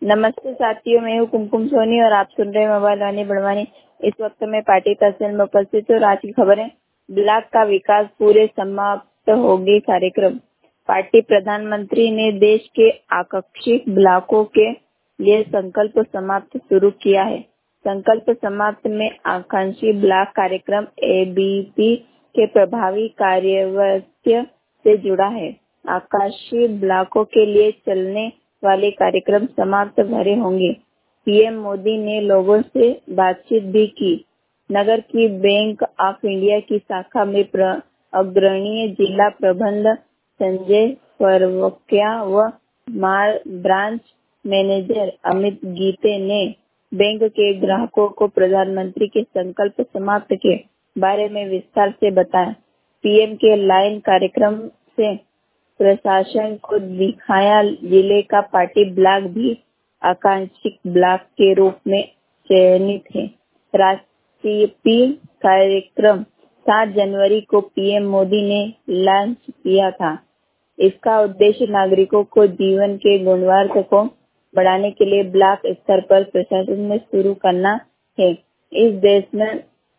नमस्ते साथियों, मैं हूँ कुमकुम सोनी और आप सुन रहे हैं मोबाइल वाणी बड़वानी। इस वक्त मैं पार्टी तहसील में उपस्थित हूँ। आज की खबरें। ब्लॉक का विकास पूरे समाप्त होगी कार्यक्रम। पार्टी प्रधानमंत्री ने देश के आकांक्षी ब्लॉकों के लिए संकल्प समाप्त शुरू किया है। संकल्प समाप्त में आकांक्षी ब्लॉक कार्यक्रम एबीपी के प्रभावी कार्यान्वयन से जुड़ा है। आकांक्षी ब्लॉकों के लिए चलने वाले कार्यक्रम समाप्त भरे होंगे। पीएम मोदी ने लोगों से बातचीत भी की। नगर की बैंक ऑफ इंडिया की शाखा में अग्रणी जिला प्रबंध संजय परवकिया व ब्रांच मैनेजर अमित गीते ने बैंक के ग्राहकों को प्रधानमंत्री के संकल्प समाप्त के बारे में विस्तार से बताया। पीएम के लाइन कार्यक्रम से प्रशासन को दिखाया जिले का पार्टी ब्लॉक भी आकांक्षी ब्लॉक के रूप में चयनित है। राष्ट्रीय कार्यक्रम 7 जनवरी को पीएम मोदी ने लॉन्च किया था। इसका उद्देश्य नागरिकों को जीवन के गुणवत्ता को बढ़ाने के लिए ब्लॉक स्तर पर प्रशासन में शुरू करना है। इस देश में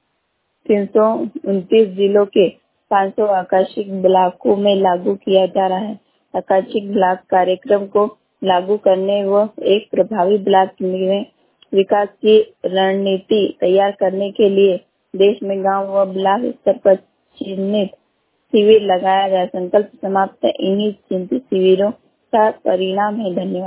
329 जिलों के 500 आकांक्षी ब्लॉकों में लागू किया जा रहा है। आकांक्षी ब्लॉक कार्यक्रम को लागू करने व एक प्रभावी ब्लॉक में विकास की रणनीति तैयार करने के लिए देश में गांव व ब्लॉक स्तर पर चिन्हित शिविर लगाया गया। संकल्प समाप्त इन्हीं चिन्हित शिविरों का परिणाम है। धन्यवाद।